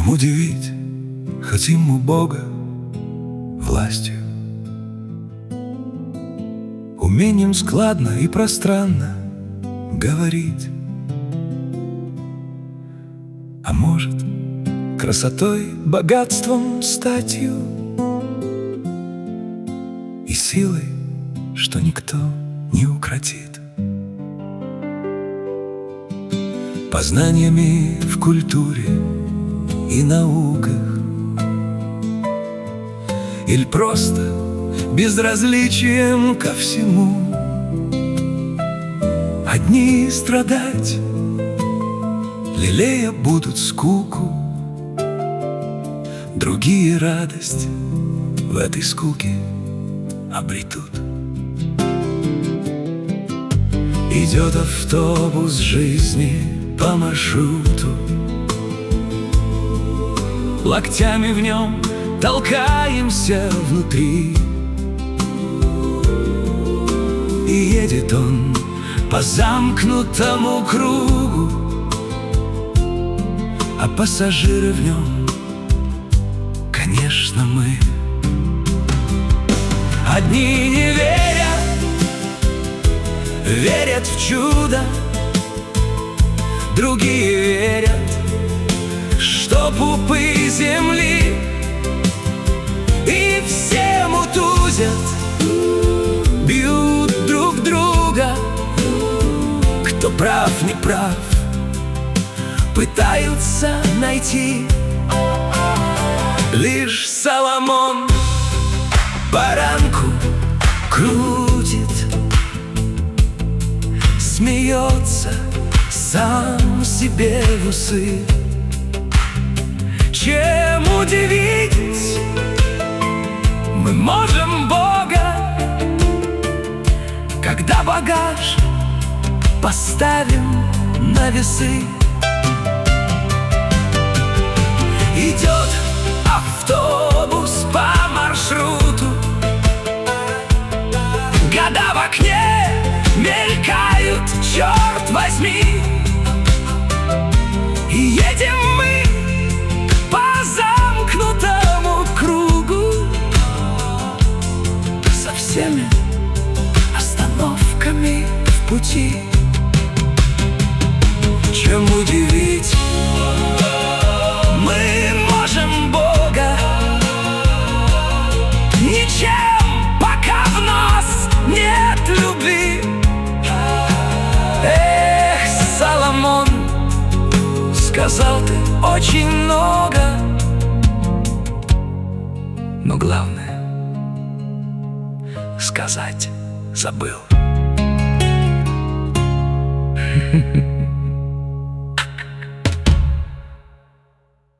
Чем удивить хотим мы Бога? Властью, умением складно и пространно говорить. А может, красотой, богатством, статью и силой, что никто не укротит. Познаниями в культуре и науках, или просто безразличием ко всему. Одни страдать, лелея будут скуку, другие радость в этой скуке обретут. Идет автобус жизни по маршруту, локтями в нем толкаемся внутри. И едет он по замкнутому кругу, а пассажиры в нем, конечно, мы. Одни не верят, верят в чудо, другие верят, что пупы земли и все мутузят, бьют друг друга. Кто прав, не прав, пытаются найти. Лишь Соломон баранку крутит, смеется сам себе в усы. Чем удивить мы можем Бога, когда багаж поставим на весы? Идет автобус по маршруту, года в окне мелькают, черт возьми. И едем мы по замкнутому кругу, со всеми остановками в пути. Чем удивить мы можем Бога? Ничем, пока в нас нет любви. Эх, Соломон, сказал ты очень много, но главное сказать забыл.